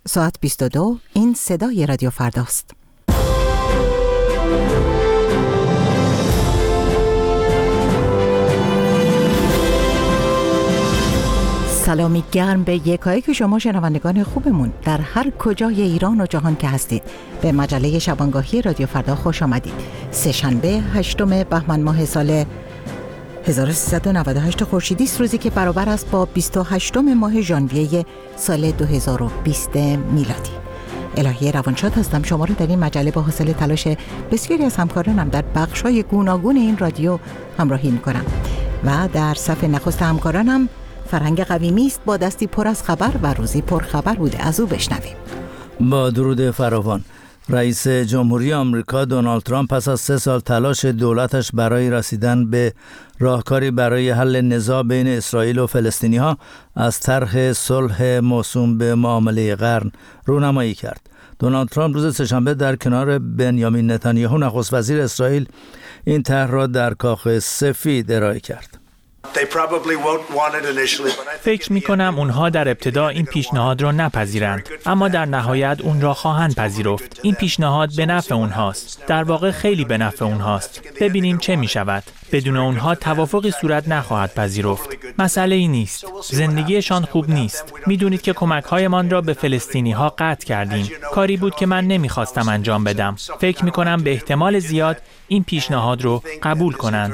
ساعت 22. این صدای رادیو فرداست. سلامی گرم به یکایک شما شنوندگان خوبمون در هر کجای ایران و جهان که هستید. به مجله شبانگاهی رادیو فردا خوش آمدید. سه‌شنبه 8 بهمن ماه سال 1398 خورشیدی است، روزی که برابر است با 28 ماه ژانویه سال 2020 میلادی. الهی روانشاد هستم. شما رو در این مجله با حاصل تلاش بسیاری از همکارانم در بخش‌های گوناگون این رادیو همراهی می‌کنم و در صف نخست همکارانم فرهنگ قویمی است با دستی پر از خبر و روزی پر خبر بوده. از او بشنویم. با درود فراوان. رئیس جمهوری آمریکا دونالد ترامپ پس از 3 سال تلاش دولتش برای رسیدن به راهکاری برای حل نزاع بین اسرائیل و فلسطینی‌ها از طرح صلح موسوم به معامله قرن رونمایی کرد. دونالد ترامپ روز سه‌شنبه در کنار بنیامین نتانیاهو نخست وزیر اسرائیل این طرح را در کاخ سفید ارائه کرد. فکر می‌کنم اونها در ابتدا این پیشنهاد را نپذیرند، اما در نهایت اون را خواهند پذیرفت. این پیشنهاد به نفع اونهاست. در واقع خیلی به نفع اونهاست. ببینیم چه می‌شود. بدون اونها توافقی صورت نخواهد پذیرفت. مسئله ای نیست. زندگیشان خوب نیست. می‌دونید که کمک‌هایمان را به فلسطینی‌ها قطع کردیم. کاری بود که من نمی‌خواستم انجام بدم. فکر می‌کنم به احتمال زیاد این پیشنهاد رو قبول کنند.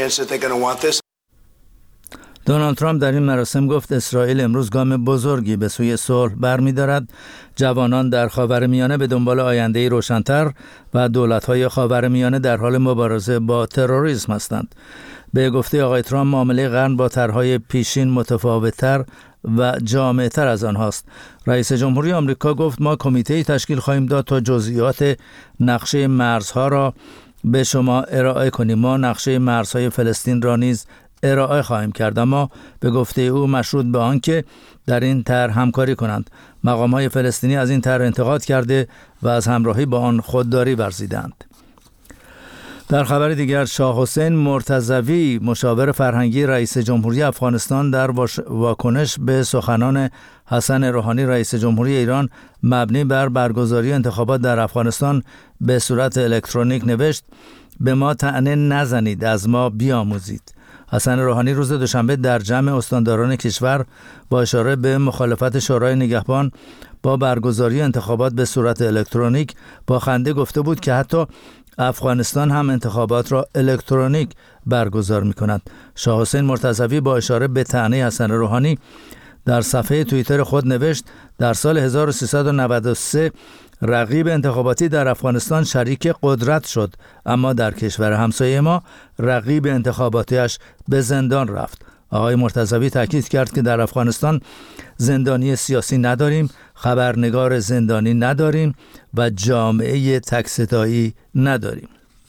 دونالد ترامپ در این مراسم گفت اسرائیل امروز گام بزرگی به سوی صلح برمی‌دارد. جوانان در خاورمیانه به دنبال آینده‌ای روشن‌تر و دولت‌های خاورمیانه در حال مبارزه با تروریسم هستند. به گفته آقای ترامپ معامله قرن با طرح‌های پیشین متفاوت‌تر و جامع‌تر از آنهاست. رئیس جمهوری آمریکا گفت ما کمیته‌ای تشکیل خواهیم داد تا جزئیات نقشه مرزها را به شما ارائه کنیم. ما نقشه مرزهای فلسطین را نیز ارائه خواهیم کرد، اما به گفته او مشروط به آنکه در این طرح همکاری کنند. مقام‌های فلسطینی از این طرح انتقاد کرده و از همراهی با آن خودداری ورزیدند. در خبر دیگر، شاه حسین مرتضوی مشاور فرهنگی رئیس جمهوری افغانستان در واکنش به سخنان حسن روحانی رئیس جمهوری ایران مبنی بر برگزاری انتخابات در افغانستان به صورت الکترونیک نوشت: به ما طعنه نزنید، از ما بیاموزید. حسن روحانی روز دوشنبه در جمع استانداران کشور با اشاره به مخالفت شورای نگهبان با برگزاری انتخابات به صورت الکترونیک با خنده گفته بود که حتی افغانستان هم انتخابات را الکترونیک برگزار می‌کند. شاه حسین مرتضوی با اشاره به طعنه حسن روحانی در صفحه توییتر خود نوشت: در سال 1393 رقیب انتخاباتی در افغانستان شریک قدرت شد، اما در کشور همسایه ما رقیب انتخاباتیش به زندان رفت. آقای مرتضوی تاکید کرد که در افغانستان زندانی سیاسی نداریم، خبرنگار زندانی نداریم و جامعه تک‌صدایی نداریم.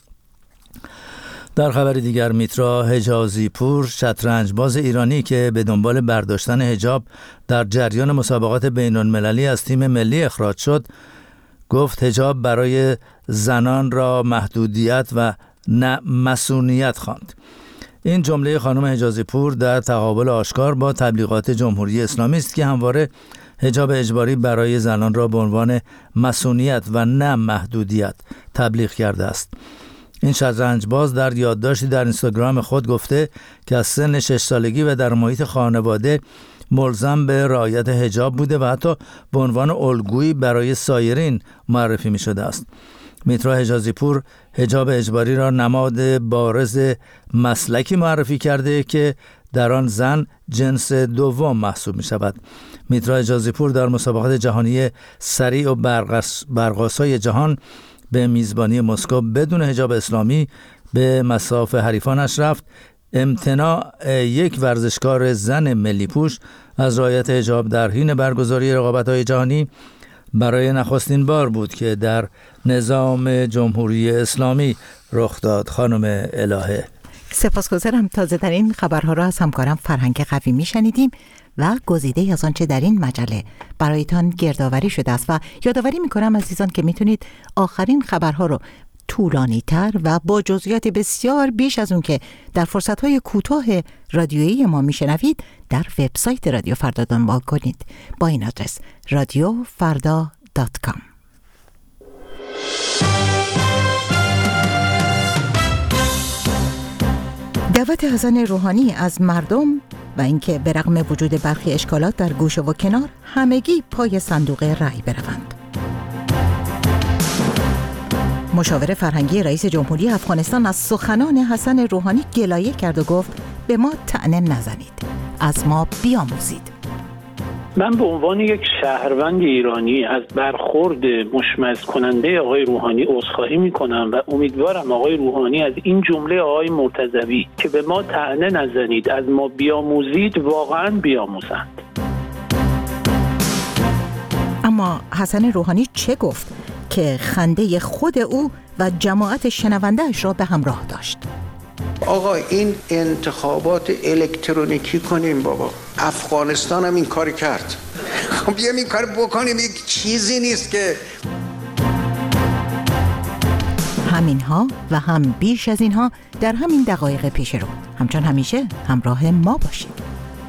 در خبر دیگر، میترا حجازی پور، شطرنجباز ایرانی که به دنبال برداشتن حجاب در جریان مسابقات بین‌المللی از تیم ملی اخراج شد، گفت حجاب برای زنان را محدودیت و نه مصونیت خواند. این جمله خانم حجازی پور در تقابل آشکار با تبلیغات جمهوری اسلامی است که همواره حجاب اجباری برای زنان را به عنوان مصونیت و نه محدودیت تبلیغ کرده است. این شطرنجباز در یادداشتی در اینستاگرام خود گفته که از سن 6 سالگی و در محیط خانواده ملزم به رعایت حجاب بوده و حتی به عنوان الگویی برای سایرین معرفی می شده است. میترا حجازی پور حجاب اجباری را نماد بارز مسلکی معرفی کرده که در آن زن جنس دوم محسوب می شود. میترا حجازی پور در مسابقات جهانی سریع و برق‌آسای جهان به میزبانی مسکو بدون حجاب اسلامی به مصاف حریفانش رفت. امتناع یک ورزشکار زن ملی پوش از رعایت حجاب در حین برگزاری رقابت‌های جهانی برای نخستین بار بود که در نظام جمهوری اسلامی رخ داد. خانم الهه، سپاسگزارم. تازه در این خبرها را از همکارم فرهنگ قویمی شنیدیم و گزیده از آنچه در این مجله برایتان گردآوری شده است و یادآوری می‌کنم عزیزان که میتونید آخرین خبرها رو طولانی‌تر و با جزئیات بسیار بیش از اون که در فرصت‌های کوتاه رادیویی ما میشنوید در وبسایت رادیو فردا دنبال کنید با این آدرس radiofarda.com. دعوت حسن روحانی از مردم و اینکه به رغم وجود برخی اشکالات در گوشه و کنار همگی پای صندوق رأی بروند. مشاور فرهنگی رئیس جمهوری افغانستان از سخنان حسن روحانی گلایه کرد و گفت به ما طعنه نزنید، از ما بیاموزید. من به عنوان یک شهروند ایرانی از برخورد مشمئز کننده آقای روحانی عذرخواهی میکنم و امیدوارم آقای روحانی از این جمله آقای مرتضوی که به ما طعنه نزنید از ما بیاموزید واقعا بیاموزند. اما حسن روحانی چه گفت که خنده خود او و جماعت شنونده‌اش را به همراه داشت؟ آقا این انتخابات الکترونیکی کنیم بابا. افغانستان هم این کار کرد. خب بیایم این کار بکنیم، یک چیزی نیست که. همینها و هم بیش از اینها در همین دقایق پیش رو. همچون همیشه همراه ما باشید.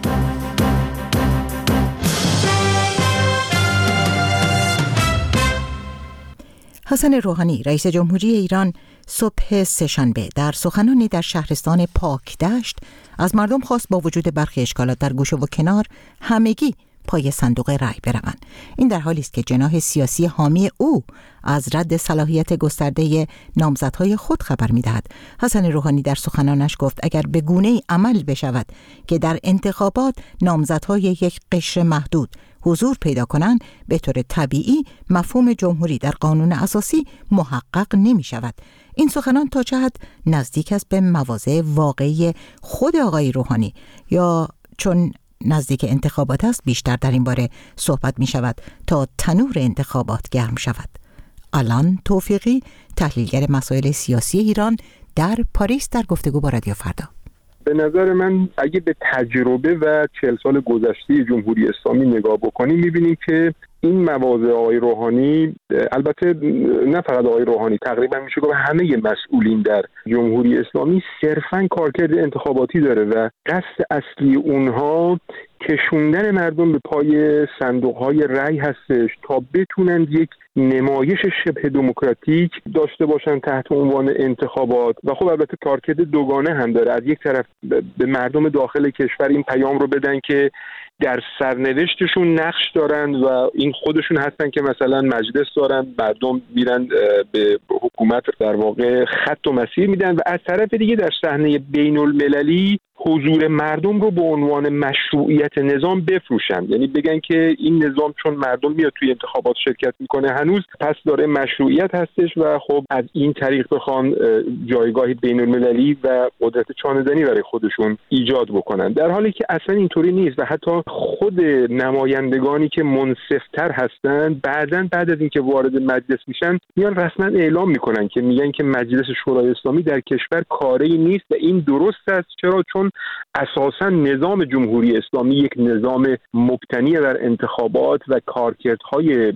حسن روحانی رئیس جمهوری ایران صبح سه‌شنبه در سخنانی در شهرستان پاکدشت از مردم خواست با وجود برخی اشکالات در گوشه و کنار همگی پای صندوق رأی بروند. این در حالی است که جناح سیاسی حامی او از رد صلاحیت گسترده نامزدهای خود خبر می‌دهد. حسن روحانی در سخنانش گفت اگر به گونه‌ای عمل بشود که در انتخابات نامزدهای یک قشر محدود حضور پیدا کنند، به طور طبیعی مفهوم جمهوری در قانون اساسی محقق نمی شود. این سخنان تا چه حد نزدیک است به مواضع واقعی خود آقای روحانی یا چون نزدیک انتخابات است بیشتر در این باره صحبت می شود تا تنور انتخابات گرم شود؟ آلان توفیقی، تحلیلگر مسائل سیاسی ایران، در پاریس در گفتگو با رادیو فردا. به نظر من اگه به تجربه و 40 سال گذشته جمهوری اسلامی نگاه بکنیم می‌بینیم که این مواضع آقای روحانی، البته نه فقط آقای روحانی، تقریبا میشه گفت همه مسئولین در جمهوری اسلامی صرفاً کارکرد انتخاباتی داره و قصد اصلی اونها کشوندن مردم به پای صندوق‌های رأی هستش تا بتونن یک نمایش شبه دموکراتیک داشته باشن تحت عنوان انتخابات. و خب البته کارکرد دوگانه هم داره. از یک طرف به مردم داخل کشور این پیام رو بدن که در سرنوشتشون نقش دارن و این خودشون هستن که مثلا مجلس دارن، مردم میرن به حکومت در واقع خط و مسیر میدن، و از طرف دیگه در صحنه بین المللی حضور مردم رو به عنوان مشروعیت نظام بفروشن. یعنی بگن که این نظام چون مردم میاد توی انتخابات شرکت میکنه هنوز پس داره مشروعیت هستش و خب از این طریق بخوان جایگاهی بین المللی و قدرت چانه‌زنی برای خودشون ایجاد بکنن، در حالی که اصلا اینطوری نیست. و حتی خود نمایندگانی که منصف‌تر هستن بعد از اینکه وارد مجلس میشن میان رسما اعلام میکنن که میگن که مجلس شورای اسلامی در کشور کاری نیست و این درست است. چرا؟ چون اساساً نظام جمهوری اسلامی یک نظام مبتنی بر انتخابات و کارکردهای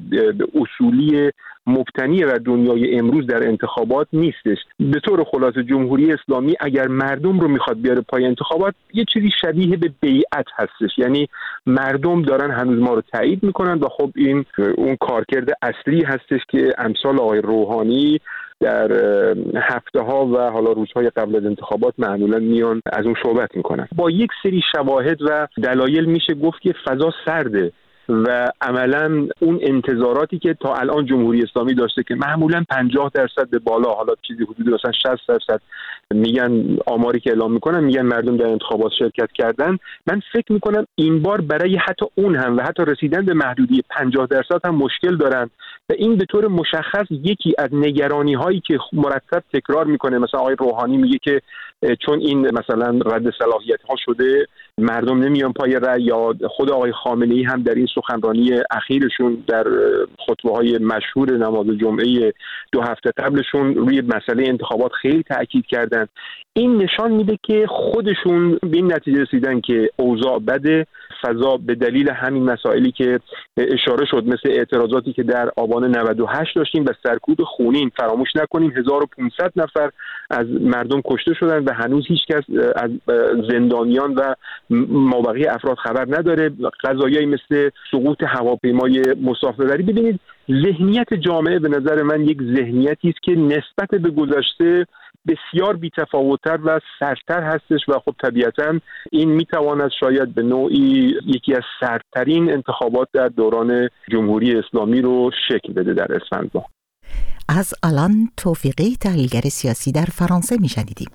اصولی مبتنی بر دنیای امروز در انتخابات نیستش. به طور خلاصه جمهوری اسلامی اگر مردم رو میخواد بیاره پای انتخابات یه چیزی شبیه به بیعت هستش، یعنی مردم دارن هنوز ما رو تایید میکنن و خب این اون کارکرد اصلی هستش که امثال آقای روحانی در هفته ها و حالا روزهای قبل از انتخابات معمولا میان از اون صحبت میکنن. با یک سری شواهد و دلایل میشه گفت که فضا سرده و عملا اون انتظاراتی که تا الان جمهوری اسلامی داشته که معمولا 50% به بالا، حالا چیزی حدود مثلا 60% میگن، آماری که اعلام میکنن میگن مردم در انتخابات شرکت کردن، من فکر میکنم این بار برای حتی اون هم و حتی رسیدن به محدودی 50% هم مشکل دارن و این به طور مشخص یکی از نگرانی هایی که مرتب تکرار میکنه. مثلا آقای روحانی میگه که چون این مثلا رد صلاحیت ها شده مردم نمیان پای رأی، یا خود آقای خامنه‌ای هم در این سخنرانی اخیرشون در خطبه های مشهور نماز جمعه 2 هفته قبلشون روی مسئله انتخابات خیلی تاکید کردن. این نشان میده که خودشون به این نتیجه رسیدن که اوضاع بده، فضا به دلیل همین مسائلی که اشاره شد، مثل اعتراضاتی که در آبان 98 داشتیم و سرکوب خونین. فراموش نکنیم 1500 نفر از مردم کشته شدن و هنوز هیچ کس از زندانیان و مابقی افراد خبر نداره. قضایایی مثل سقوط هواپیمای مسافربری. ببینید ذهنیت جامعه به نظر من یک ذهنیتی است که نسبت به گذشته بسیار بی‌تفاوت‌تر و سردتر هستش و خب طبیعتاً این میتواند شاید به نوعی یکی از سردترین انتخابات در دوران جمهوری اسلامی رو شکل بده در اسفند ماه. از آلان توفیقی، تحلیلگر سیاسی در فرانسه میشنیدیم.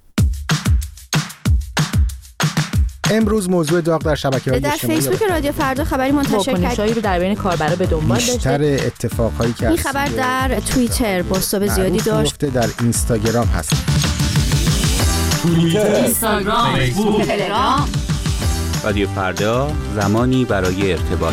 امروز موضوع داغ در شبکه‌های اجتماعی در فیسبوک رادیو فردا خبری منتشر واکنشایی رو در بین کاربرا به دنبال داشته. بیشتر اتفاقایی که این خبر در توییتر بازتاب زیادی داشت. در اینستاگرام هست. توییتر، اینستاگرام، فیسبوک، تلگرام. رادیو فردا، زمانی برای ارتباط.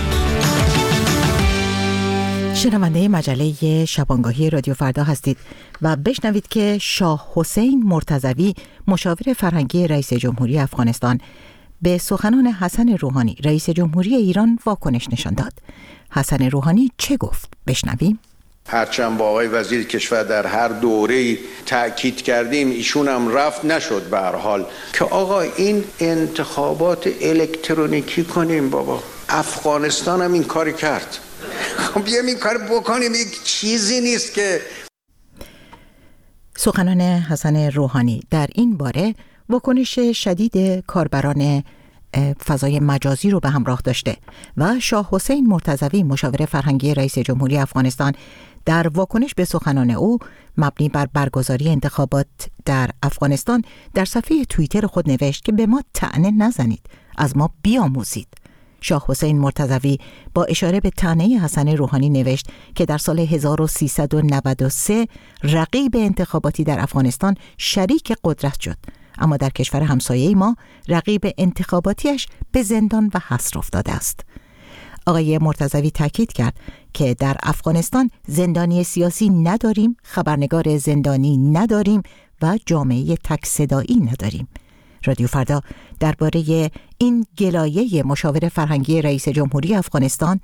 شنونده مجله شبانگاهی رادیو فردا هستید و بشنوید که شاه حسین مرتضوی مشاور فرهنگی رئیس جمهوری افغانستان به سخنان حسن روحانی رئیس جمهوری ایران واکنش نشان داد. حسن روحانی چه گفت؟ بشنویم. هرچند با آقای وزیر کشور در هر دوره‌ای تأکید کردیم، ایشون هم رفت نشد به هر حال که آقا این انتخابات الکترونیکی کنیم. بابا افغانستان هم این کار کرد، خب بیایم این کار بکنیم. یک چیزی نیست که. سخنان حسن روحانی در این باره واکنش شدید کاربران فضای مجازی رو به همراه داشته و شاه حسین مرتضوی مشاور فرهنگی رئیس جمهوری افغانستان در واکنش به سخنان او مبنی بر برگزاری انتخابات در افغانستان در صفحه توییتر خود نوشت که به ما طعنه نزنید، از ما بیاموزید. شاه حسین مرتضوی با اشاره به طعنه حسن روحانی نوشت که در سال 1393 رقیب انتخاباتی در افغانستان شریک قدرت شد، اما در کشور همسایه ما رقیب انتخاباتیش به زندان و حبس افتاده است. آقای مرتضوی تاکید کرد که در افغانستان زندانی سیاسی نداریم، خبرنگار زندانی نداریم و جامعه تک صدایی نداریم. رادیو فردا درباره این گلایه مشاور فرهنگی رئیس جمهوری افغانستان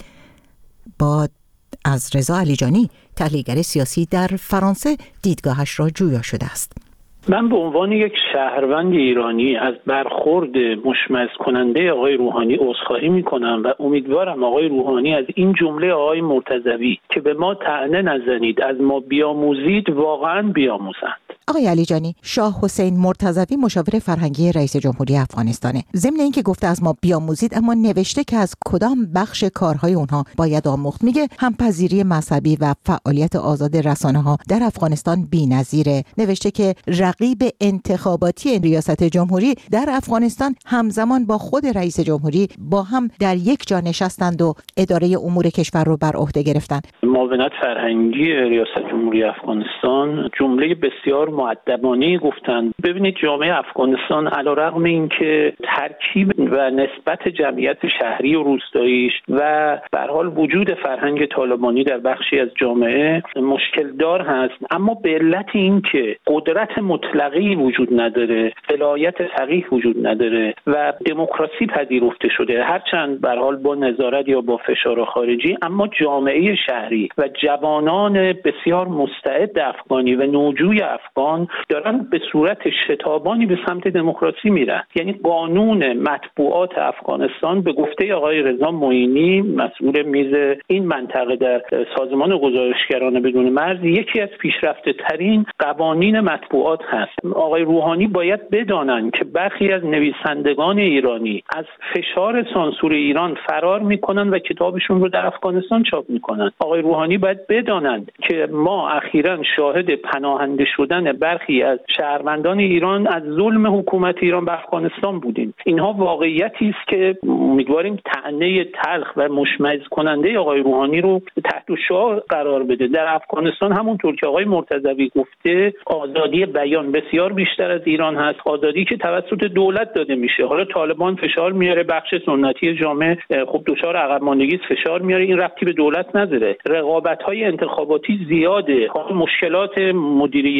با از رضا علیجانی تحلیلگر سیاسی در فرانسه دیدگاهش را جویا شده است. من به عنوان یک شهروند ایرانی از برخورد مشمئز کننده آقای روحانی عذرخواهی میکنم و امیدوارم آقای روحانی از این جمله آقای مرتضوی که به ما طعنه نزنید، از ما بیاموزید، واقعا بیاموزند. آقای علیجانی، شاه حسین مرتضوی مشاور فرهنگی رئیس جمهوری افغانستانه. ضمن اینکه گفته از ما بیاموزید، اما نوشته که از کدام بخش کارهای اونها باید آموخت. میگه همپذیری مذهبی و فعالیت آزاد رسانه‌ها در افغانستان بی‌نظیره. نوشته که رقیب انتخاباتی ریاست جمهوری در افغانستان همزمان با خود رئیس جمهوری با هم در یک جا نشستند و اداره امور کشور رو بر عهده گرفتن. معاونت فرهنگی ریاست جمهوری افغانستان جمله بسیار مؤدبانه گفتن. ببینید جامعه افغانستان علیرغم اینکه ترکیب و نسبت جمعیت شهری و روستاییش و به هر حال وجود فرهنگ طالبانی در بخشی از جامعه مشکل دار هست، اما به علت اینکه قدرت مطلقی وجود نداره، ولایت فقیه وجود نداره و دموکراسی پذیرفته شده، هرچند به هر حال با نظارت یا با فشار خارجی، اما جامعه شهری و جوانان بسیار مستعد افغانی و نوجوی افغان دارن به صورت شتابانی به سمت دموکراسی میرن. یعنی قانون مطبوعات افغانستان به گفته آقای رضا معینی مسئول میز این منطقه در سازمان گزارشگران بدون مرز یکی از پیشرفته ترین قوانین مطبوعات هست. آقای روحانی باید بدانند که برخی از نویسندگان ایرانی از فشار سانسور ایران فرار میکنن و کتابشون رو در افغانستان چاپ میکنن. آقای روحانی باید بدانند که ما اخیراً شاهد پناهنده شدن برخی از شهروندان ایران از ظلم حکومت ایران به افغانستان بودیم. اینها واقعیتی است که امیدواریم طعنه تلخ و مشمئز کننده آقای روحانی رو تحت شعاع قرار بده. در افغانستان همونطور که آقای مرتضوی گفته آزادی بیان بسیار بیشتر از ایران هست، آزادی که توسط دولت داده میشه. حالا طالبان فشار میاره، بخش سنتی جامعه خب دچار عقب ماندگی فشار میاره، این ربطی به دولت نداره. رقابت‌های انتخاباتی زیاده، مشکلات مدیریتی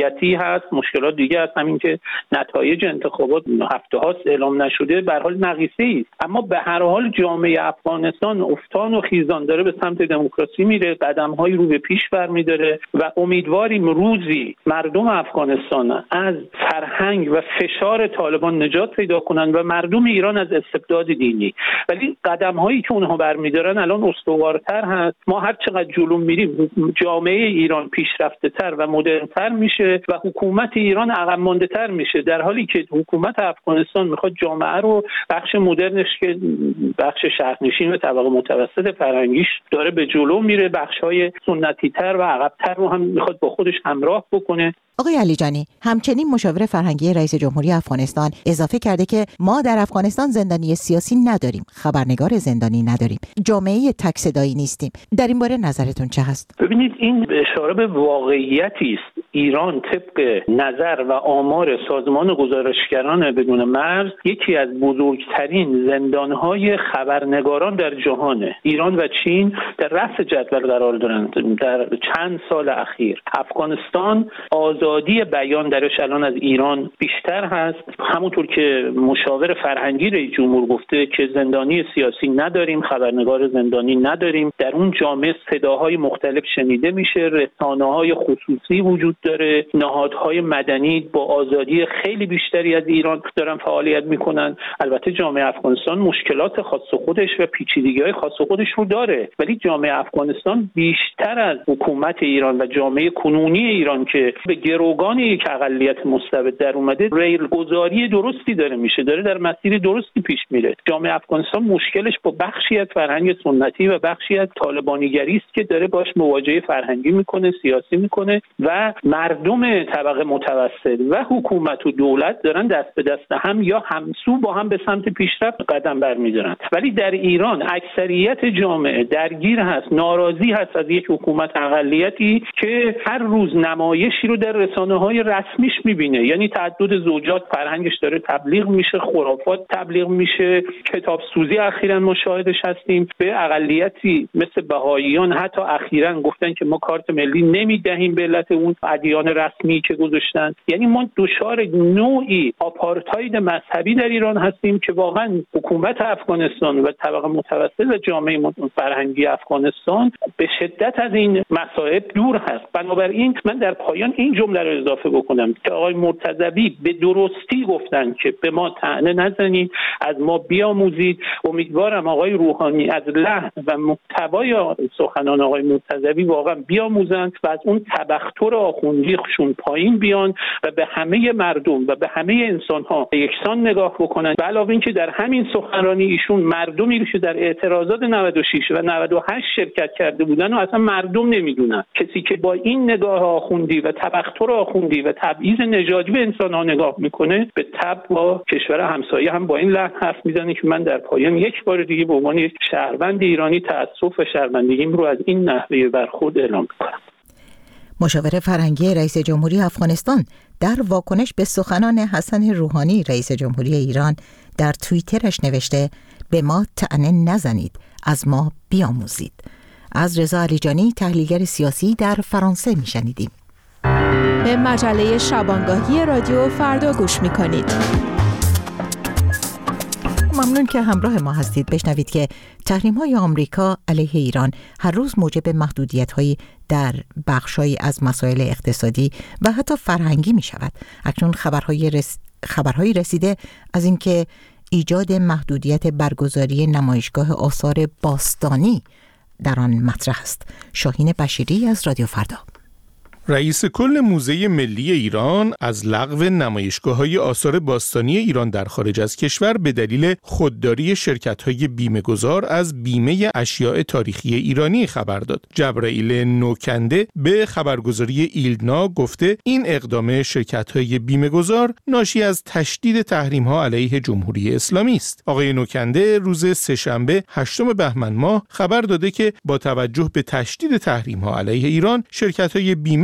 هست، مشکلات دیگه هست، همین که نتایج انتخابات هفته هاست اعلام نشده به هر حال نقیصه‌ای است. اما به هر حال جامعه افغانستان افتان و خیزان داره به سمت دموکراسی میره، قدم‌هایی رو به پیش برمی‌داره و امیدواریم روزی مردم افغانستان از فرهنگ و فشار طالبان نجات پیدا کنن و مردم ایران از استبداد دینی. ولی قدم‌هایی که اونها برمی‌دارن الان استوارتر هست. ما هر چقدر جلو میریم جامعه ایران پیشرفته‌تر و مدرن‌تر میشه و حکومت ایران عقب مانده‌تر میشه، در حالی که حکومت افغانستان میخواد جامعه رو بخش مدرنش که بخش شهرنشین و طبقه متوسط فرهنگیش داره به جلو میره، بخش‌های سنتی‌تر و عقب‌تر رو هم میخواد با خودش همراه بکنه. آقای علیجانی، همچنین مشاور فرهنگی رئیس جمهوری افغانستان اضافه کرده که ما در افغانستان زندانی سیاسی نداریم، خبرنگار زندانی نداریم، جامعه تک صدایی نیستیم. در این باره نظرتون چه هست؟ ببینید، این اشاره به واقعیتی است. ایران طبق نظر و آمار سازمان گزارشگران بدون مرز یکی از بزرگترین زندان‌های خبرنگاران در جهانه. ایران و چین در رأس جدول قرار دارند در چند سال اخیر. افغانستان آزادی بیان درش الان از ایران بیشتر هست. همونطور که مشاور فرهنگی رئیس جمهور گفته که زندانی سیاسی نداریم، خبرنگار زندانی نداریم، در اون جامعه صداهای مختلف شنیده میشه، رسانه‌های خصوصی وجود داره، نهادهای مدنی با آزادی خیلی بیشتری از ایران دارن فعالیت میکنن. البته جامعه افغانستان مشکلات خاص خودش و پیچیدگی‌های خاص خودش رو داره، ولی جامعه افغانستان بیشتر از حکومت ایران و جامعه کنونی ایران که به گروگان یک اقلیت مستبد در اومده ریلگذاری درستی داره میشه، داره در مسیر درستی پیش میره. جامعه افغانستان مشکلش با بخشی از فرهنگ سنتی و بخشی از طالبانیگری است که داره باش مواجهه فرهنگی میکنه، سیاسی میکنه و مردم طبقه متوسط و حکومت و دولت دارن دست به دست هم یا همسو با هم به سمت پیشرفت قدم برمی‌دارن. ولی در ایران اکثریت جامعه درگیر هست، ناراضی هست از یک حکومت اقلیتی که هر روز نمایشی رو در رسانه‌های رسمیش می‌بینه. یعنی تعدد زوجات فرهنگش داره تبلیغ میشه، خرافات تبلیغ میشه، کتاب سوزی اخیراً ما شاهدش هستیم. به اقلیتی مثل بهائیان حتی اخیراً گفتن که ما کارت ملی نمیدهیم به علت اون ادیان رسمی که گذاشتن. یعنی ما دچار نوعی آپارتاید مذهبی در ایران هستیم که واقعا حکومت افغانستان و طبقه متوسط و جامعه فرهنگی افغانستان به شدت از این مسائل دور هست. بنابراین من در پایان این جمله رو اضافه بکنم که آقای مرتضوی به درستی گفتن که به ما طعنه نزنید، از ما بیاموزید. امیدوارم آقای روحانی از لحن و محتوای سخنان آقای مرتضوی واقعا بیاموزند و از اون تبختر آخوندیشون پایین بیان و به همه مردم و به همه انسان‌ها یکسان نگاه بکنن. به علاوه اینکه در همین سخنرانی ایشون مردمی که در اعتراضات 96 و 98 شرکت کرده بودن و اصلا مردم نمیدونن. کسی که با این نگاه آخوندی و تبختر آخوندی و تبعیض نژادی به انسان‌ها نگاه میکنه، به تبع با کشور همسایه هم با این لحن حرف میزنه که من در پایان یک بار دیگه به عنوان یک شهروند ایرانی تأسف و شرمندگیم رو از این نحوه برخورد اعلام میکنم. مشاور فرهنگی رئیس جمهوری افغانستان در واکنش به سخنان حسن روحانی رئیس جمهوری ایران در توییترش نوشته به ما طعنه نزنید، از ما بیاموزید. از رضا علیجانی، تحلیلگر سیاسی، در فرانسه میشنیدیم. به مجله شبانگاهی رادیو فردا گوش میکنید. ممنون که همراه ما هستید. بشنوید که تحریم‌های آمریکا علیه ایران هر روز موجب محدودیت‌هایی در بخش‌هایی از مسائل اقتصادی و حتی فرهنگی می‌شود. اکنون خبرهایی رسیده از اینکه ایجاد محدودیت برگزاری نمایشگاه آثار باستانی در آن مطرح است. شاهین بشیری از رادیو فردا. رئیس کل موزه ملی ایران از لغو نمایشگاه‌های آثار باستانی ایران در خارج از کشور به دلیل خودداری شرکت‌های بیمه‌گذار از بیمه اشیاء تاریخی ایرانی خبر داد. جبرائیل نوکنده به خبرگزاری ایلنا گفته این اقدام شرکت‌های بیمه‌گذار ناشی از تشدید تحریم‌ها علیه جمهوری اسلامی است. آقای نوکنده روز سه‌شنبه 8 بهمن ماه خبر داده که با توجه به تشدید تحریم‌ها علیه ایران، شرکت‌های بیمه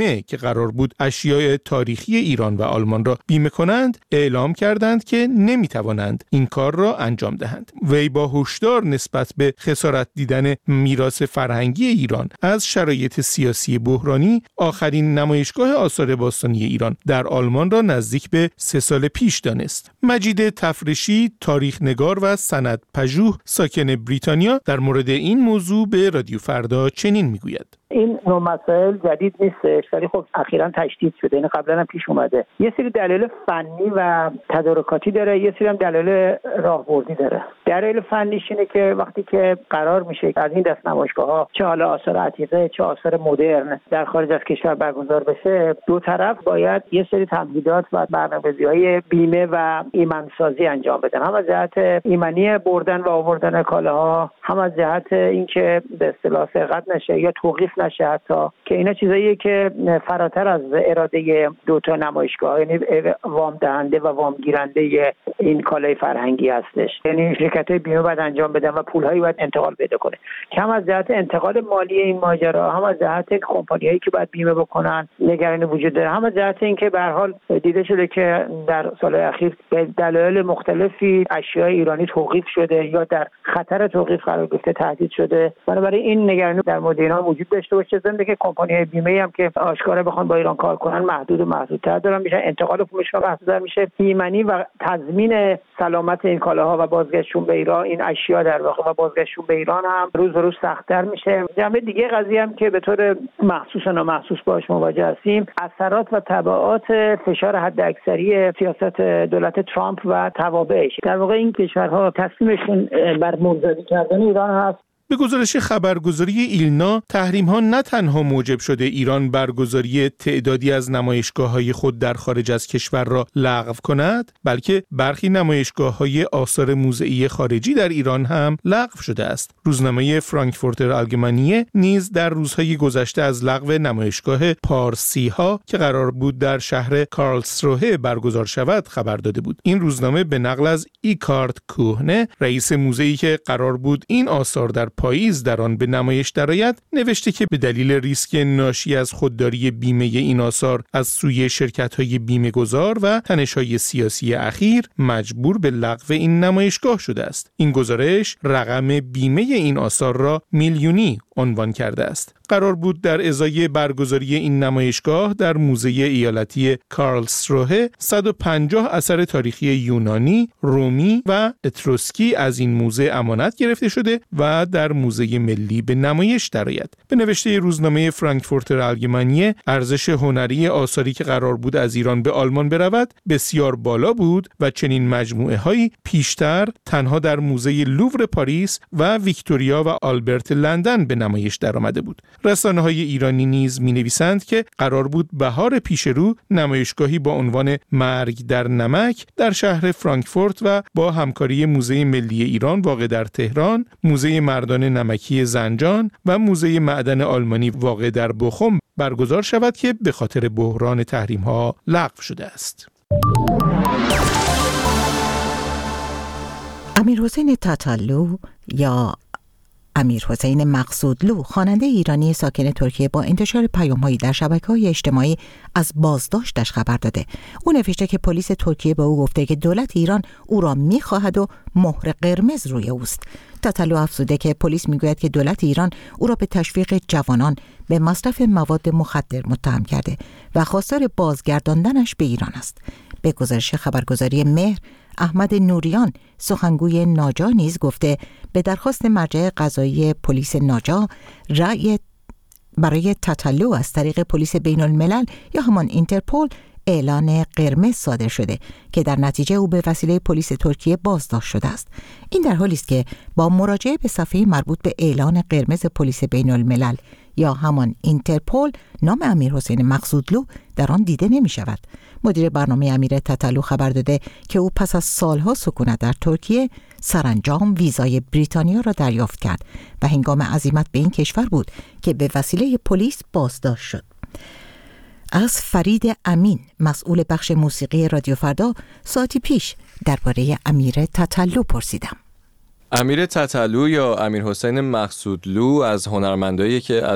بیمه که قرار بود اشیاء تاریخی ایران و آلمان را بیمه کنند اعلام کردند که نمیتوانند این کار را انجام دهند. وی با هشدار نسبت به خسارت دیدن میراث فرهنگی ایران از شرایط سیاسی بحرانی آخرین نمایشگاه آثار باستانی ایران در آلمان را نزدیک به 3 سال پیش دانست. مجید تفرشی، تاریخ نگار و سندپژوه ساکن بریتانیا در مورد این موضوع به رادیو فردا چنین میگوید: این نوع مسائل جدید نیستش، ولی خب اخیراً تشدید شده. این قبلا هم پیش اومده. یه سری دلایل فنی و تدارکاتی داره، یه سری هم دلایل راهبردی داره. دلایل فنیش اینه که وقتی که قرار میشه از این دست نمایشگاه‌ها، چه حالا آثار عتیقه چه آثار مدرن، در خارج از کشور برگزار بشه، دو طرف باید یه سری تمهیدات و برنامه‌ریزی‌های بیمه و ایمن‌سازی انجام بدن، هم از جهت ایمنی بردن و آوردن کالاها، هم از جهت اینکه به اصطلاح سرقت نشه یا توقیف نشه، حتی که اینا چیزاییه که فراتر از اراده دو تا نمایشگاه، یعنی وام دهنده و وام گیرنده این کالای فرهنگی هستش. یعنی شرکت‌های بیمه باید انجام بدن و پول‌هایی باید انتقال پیدا کنه. که هم از جهت انتقال مالی این ماجرا، هم از جهت کمپانی‌هایی که باید بیمه بکنن نگرانی وجود داره، هم از جهت اینکه به هر حال دیده شده که در سال‌های اخیر به دلایل مختلفی اشیاء ایرانی توقیف شده یا در خطر توقیف قرار گرفته، تهدید شده. بنابراین این نگرانی در مورد اینا وجود داشته باشه. ضمن که کمپانی‌های بیمه هم که آشکارا بخوان با ایران کار کنن محدود و محدودتر دارن میشن، انتقال پولشون محدودتر میشه، ایمنی و تضمین سلامت این کالاها و بازگشتشون به ایران، این اشیاء در واقع و بازگشتشون به ایران هم روز به روز سخت‌تر میشه. جنبه دیگه قضیه هم که به طور محسوس و نامحسوس باهاش مواجه هستیم، اثرات و تبعات فشار حداکثری سیاست دولت ترامپ و توابعش. در واقع این کشورها تصمیمشون بر منزوی کردن ایران هست. به گزارش خبرگزاری ایلنا، تحریم‌ها نه تنها موجب شده ایران برگزاری تعدادی از نمایشگاه‌های خود در خارج از کشور را لغو کند، بلکه برخی نمایشگاه‌های آثار موزئی خارجی در ایران هم لغو شده است. روزنامه فرانکفورتر آلگمانیه نیز در روزهای گذشته از لغو نمایشگاه پارسی‌ها که قرار بود در شهر کارلسروه برگزار شود خبر داده بود. این روزنامه به نقل از ایکارد کوهنه، رئیس موزه‌ای که قرار بود این آثار در پاییز در آن به نمایش درآید، نوشته که به دلیل ریسک ناشی از خودداری بیمه این آثار از سوی شرکت‌های بیمه‌گذار و تنش‌های سیاسی اخیر مجبور به لغو این نمایشگاه شده است. این گزارش رقم بیمه این آثار را میلیونی عنوان کرده است. قرار بود در ازای برگزاری این نمایشگاه در موزه ایالتی کارلسروه 150 اثر تاریخی یونانی، رومی و اتروسکی از این موزه امانت گرفته شده و در موزه ملی به نمایش درآید. به نوشته روزنامه فرانکفورتر آلگمانیه، ارزش هنری آثاری که قرار بود از ایران به آلمان برود بسیار بالا بود و چنین مجموعه‌هایی پیشتر تنها در موزه لوور پاریس و ویکتوریا و آلبرت لندن به نمایش درآمده بود. رسانه‌های ایرانی نیز می‌نویسند که قرار بود بهار پیشرو نمایشگاهی با عنوان مرگ در نمک در شهر فرانکفورت و با همکاری موزه ملی ایران واقع در تهران، موزه مردان نمکی زنجان و موزه معدن آلمانی واقع در بخم برگزار شود که به خاطر بحران تحریم‌ها لغو شده است. امیرحسین تاتالو یا امیرحسین مقصودلو، خواننده ایرانی ساکن ترکیه، با انتشار پیام‌هایی در شبکه‌های اجتماعی از بازداشتش خبر داده. او نوشته که پلیس ترکیه به او گفته که دولت ایران او را می‌خواهد و مهر قرمز روی اوست. تاتالو افزوده که پلیس میگوید که دولت ایران او را به تشویق جوانان به مصرف مواد مخدر متهم کرده و خواستار بازگرداندنش به ایران است. به گزارش خبرگزاری مهر، احمد نوریان، سخنگوی ناجا، نیز گفته به درخواست مرجع قضایی پلیس ناجا، رأی برای تاتالو از طریق پلیس بین الملل یا همان اینترپول اعلان قرمز صادر شده که در نتیجه او به وسیله پلیس ترکیه بازداشت شده است. این در حالی است که با مراجعه به صفحه مربوط به اعلان قرمز پلیس بین الملل یا همان اینترپول، نام امیرحسین مقصودلو در آن دیده نمی شود. مدیر برنامه امیر تاتالو خبر داده که او پس از سالها سکونت در ترکیه سرانجام ویزای بریتانیا را دریافت کرد و هنگام عزیمت به این کشور بود که به وسیله پلیس بازداشت شد. از فرید امین، مسئول بخش موسیقی رادیو فردا، ساعتی پیش درباره امیر تاتالو پرسیدم. امیر تاتالو یا امیرحسین مقصودلو از هنرمندایی که از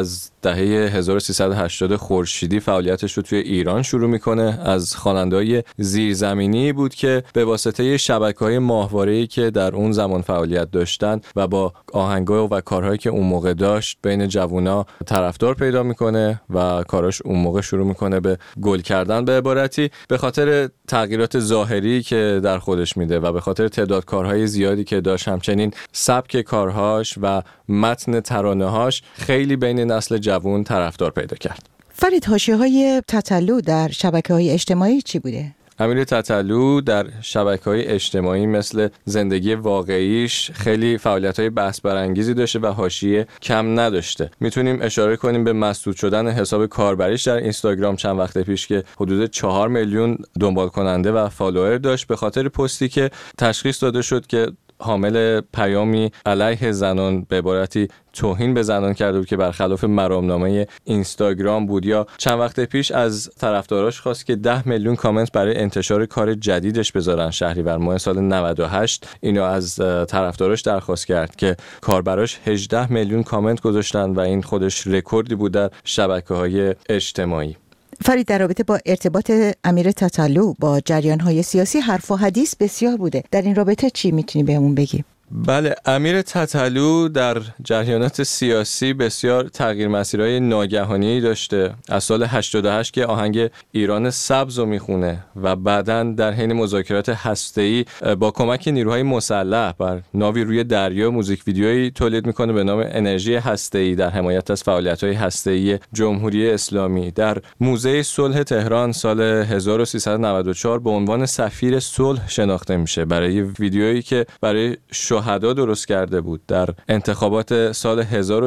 دهه 1380 خورشیدی فعالیتش رو توی ایران شروع میکنه. از خواننده‌های زیرزمینی بود که به واسطه شبکه‌های ماهواره‌ای که در اون زمان فعالیت داشتن و با آهنگ‌ها و کارهایی که اون موقع داشت بین جوونا طرفدار پیدا میکنه و کاراش اون موقع شروع میکنه به گل کردن. به عبارتی به خاطر تغییرات ظاهری که در خودش میده و به خاطر تعداد کارهای زیادی که داشت، همچنین سبک کارهاش و متن ترانه‌هاش خیلی بین نسل جوان طرفدار پیدا کرد. فرید، حاشیه‌های تتلو در شبکه‌های اجتماعی چی بوده؟ امیر تتلو در شبکه‌های اجتماعی مثل زندگی واقعیش خیلی فعالیت‌های بحث برانگیزی داشته و حاشیه کم نداشته. میتونیم اشاره کنیم به مسدود شدن حساب کاربریش در اینستاگرام چند وقت پیش که حدود 4 میلیون دنبال کننده و فالوور داشت به خاطر پستی که تشخیص داده شد که حامل پیامی علیه زنان، به عبارتی توهین به زنان کرده بود که برخلاف مرامنامه اینستاگرام بود. یا چند وقت پیش از طرفداراش خواست که 10 میلیون کامنت برای انتشار کار جدیدش بذارن. شهریور ماه سال 98 اینو از طرفداراش درخواست کرد که کاربراش 18 میلیون کامنت گذاشتن و این خودش رکوردی بود در شبکه‌های اجتماعی. فرید، در رابطه با ارتباط امیر تتلو با جریان‌های سیاسی حرف و حدیث بسیار بوده. در این رابطه چی میتونی بهمون بگی؟ بله، امیر تتلو در جریانات سیاسی بسیار تغییر مسیرهای ناگهانی داشته. از سال 88 که آهنگ ایران سبز رو میخونه و بعداً در حین مذاکرات هسته‌ای با کمک نیروهای مسلح بر ناوی روی دریا موزیک ویدیویی تولید میکنه به نام انرژی هسته‌ای در حمایت از فعالیت‌های هسته‌ای جمهوری اسلامی. در موزه صلح تهران سال 1394 به عنوان سفیر صلح شناخته میشه برای ویدیویی که برای شهدا درست کرده بود. در انتخابات سال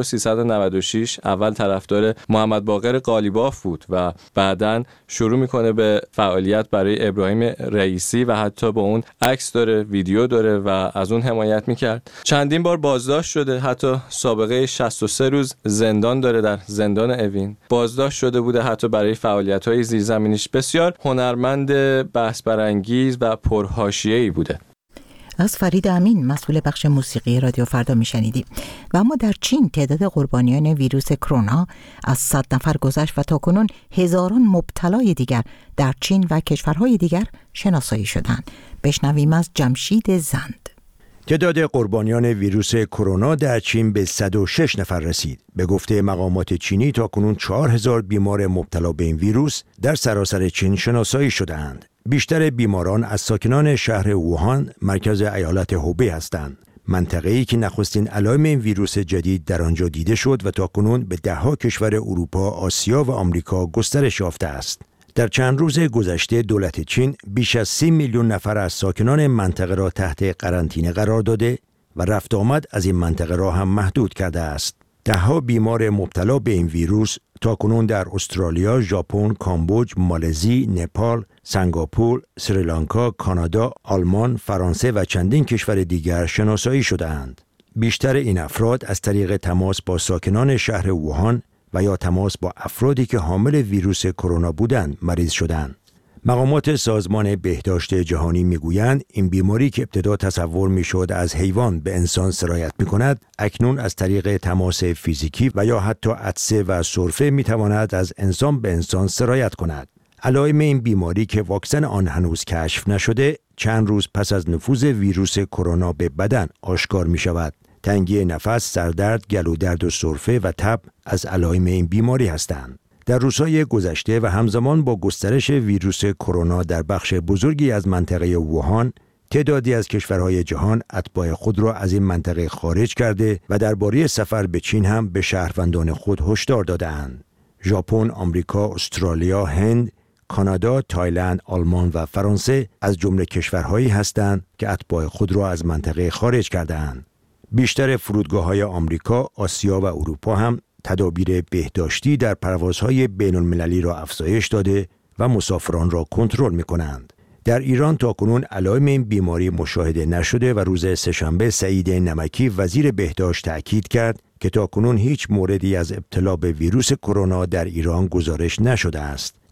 1396 اول طرفدار محمد باقر قالیباف بود و بعداً شروع میکنه به فعالیت برای ابراهیم رئیسی و حتی با اون عکس داره، ویدیو داره و از اون حمایت میکرد. چندین بار بازداشت شده، حتی سابقه 63 روز زندان داره، در زندان اوین بازداشت شده بوده، حتی برای فعالیت‌های زیرزمینیش. بسیار هنرمند بحث برانگیز و پرحاشیه‌ای بوده. از فرید امین، مسئول بخش موسیقی رادیو فردا میشنیدیم. و اما در چین تعداد قربانیان ویروس کرونا از 100 نفر گذشت و تاکنون هزاران مبتلای دیگر در چین و کشورهای دیگر شناسایی شدند. بشنویم از جمشید زند. تعداد قربانیان ویروس کرونا در چین به 106 نفر رسید. به گفته مقامات چینی تاکنون 4000 بیمار مبتلا به این ویروس در سراسر چین شناسایی شده‌اند. بیشتر بیماران از ساکنان شهر ووهان، مرکز ایالت هوبی هستند. منطقه‌ای که نخستین علائم این ویروس جدید در آنجا دیده شد و تاکنون به ده‌ها کشور اروپا، آسیا و آمریکا گسترش یافته است. در چند روز گذشته دولت چین بیش از 30 میلیون نفر از ساکنان منطقه را تحت قرنطینه قرار داده و رفت آمد از این منطقه را هم محدود کرده است. ده‌ها بیمار مبتلا به این ویروس تاکنون در استرالیا، ژاپن، کامبوج، مالزی، نپال، سنگاپور، سریلانکا، کانادا، آلمان، فرانسه و چندین کشور دیگر شناسایی شده‌اند. بیشتر این افراد از طریق تماس با ساکنان شهر ووهان و یا تماس با افرادی که حامل ویروس کرونا بودند مریض شدند. مقامات سازمان بهداشت جهانی میگویند این بیماری که ابتدا تصور میشد از حیوان به انسان سرایت میکند، اکنون از طریق تماس فیزیکی و یا حتی عطسه و سرفه میتواند از انسان به انسان سرایت کند. علائم این بیماری که واکسن آن هنوز کشف نشده، چند روز پس از نفوذ ویروس کرونا به بدن آشکار می شود. تنگی نفس، سردرد، گلودرد و سرفه و تب از علائم این بیماری هستند. در روزهای گذشته و همزمان با گسترش ویروس کرونا در بخش بزرگی از منطقه ووهان، تعدادی از کشورهای جهان اتباع خود را از این منطقه خارج کرده و درباره سفر به چین هم به شهروندان خود هشدار داده‌اند. ژاپن، آمریکا، استرالیا، هند، کانادا، تایلند، آلمان و فرانسه از جمله کشورهایی هستند که اتباع خود را از منطقه خارج کرده‌اند. بیشتر فرودگاه‌های آمریکا، آسیا و اروپا هم تدابیر بهداشتی در پروازهای بین‌المللی را افزایش داده و مسافران را کنترل می‌کنند. در ایران تاکنون علائم این بیماری مشاهده نشده و روز سه‌شنبه سعید نمکی وزیر بهداشت تأکید کرد که تاکنون هیچ موردی از ابتلا به ویروس کرونا در ایران گزارش نشده است.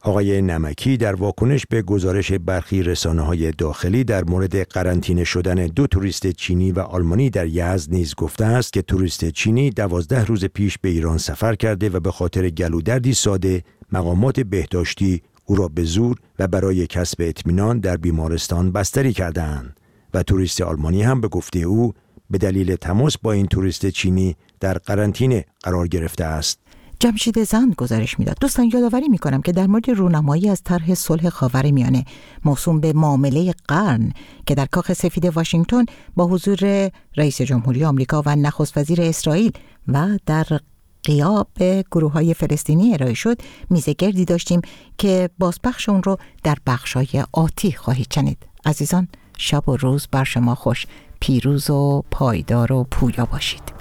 آقای نمکی در واکنش به گزارش برخی رسانه‌های داخلی در مورد قرنطینه شدن 2 توریست چینی و آلمانی در یزد نیز گفته است که توریست چینی 12 روز پیش به ایران سفر کرده و به خاطر گلودردی ساده مقامات بهداشتی او را به زور و برای کسب اطمینان در بیمارستان بستری کردند و توریست آلمانی هم به گفته او به دلیل تماس با این توریست چینی در قرنطینه قرار گرفته است. جمشید زند گزارش میداد. دوستان یادآوری میکنم که در مورد رونمایی از طرح صلح خاورمیانه موسوم به معامله قرن که در کاخ سفید واشنگتن با حضور رئیس جمهوری آمریکا و نخست وزیر اسرائیل و در غیاب گروه‌های فلسطینی ارائه شد، میز گردی داشتیم که بازپخش اون رو در بخش‌های آتی خواهید شنید. عزیزان، شب و روز بر شما خوش، پیروز و پایدار و پویا باشید.